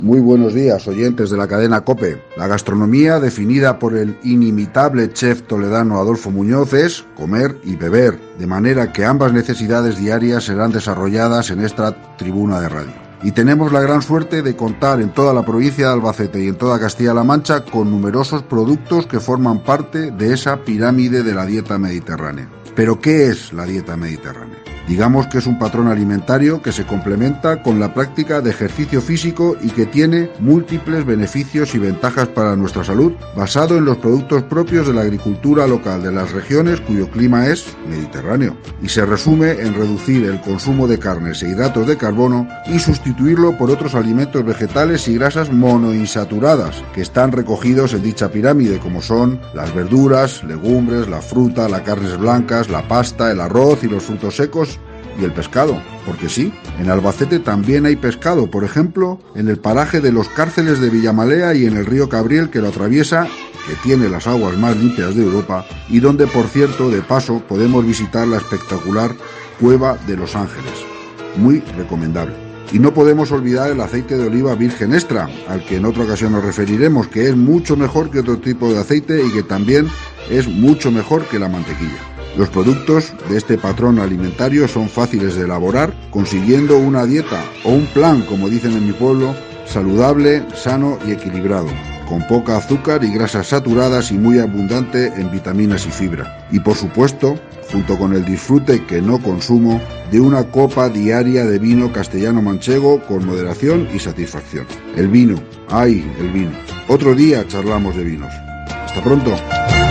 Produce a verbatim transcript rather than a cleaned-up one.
Muy buenos días, oyentes de la cadena COPE. La gastronomía, definida por el inimitable chef toledano Adolfo Muñoz, es comer y beber, de manera que ambas necesidades diarias serán desarrolladas en esta tribuna de radio. Y tenemos la gran suerte de contar en toda la provincia de Albacete y en toda Castilla-La Mancha con numerosos productos que forman parte de esa pirámide de la dieta mediterránea. ¿Pero qué es la dieta mediterránea? Digamos que es un patrón alimentario que se complementa con la práctica de ejercicio físico y que tiene múltiples beneficios y ventajas para nuestra salud, basado en los productos propios de la agricultura local de las regiones cuyo clima es mediterráneo, y se resume en reducir el consumo de carnes e hidratos de carbono y sustituirlo por otros alimentos vegetales y grasas monoinsaturadas que están recogidos en dicha pirámide, como son las verduras, legumbres, la fruta, las carnes blancas, la pasta, el arroz y los frutos secos, y el pescado, porque sí, en Albacete también hay pescado, por ejemplo, en el paraje de los Cárceles de Villamalea y en el río Cabriel que lo atraviesa, que tiene las aguas más limpias de Europa, y donde, por cierto, de paso, podemos visitar la espectacular Cueva de los Ángeles. Muy recomendable. Y no podemos olvidar el aceite de oliva virgen extra, al que en otra ocasión nos referiremos, que es mucho mejor que otro tipo de aceite y que también es mucho mejor que la mantequilla. Los productos de este patrón alimentario son fáciles de elaborar, consiguiendo una dieta o un plan, como dicen en mi pueblo, saludable, sano y equilibrado, con poca azúcar y grasas saturadas y muy abundante en vitaminas y fibra. Y por supuesto, junto con el disfrute que no consumo de una copa diaria de vino castellano-manchego con moderación y satisfacción. El vino, ¡ay, el vino! Otro día charlamos de vinos. Hasta pronto.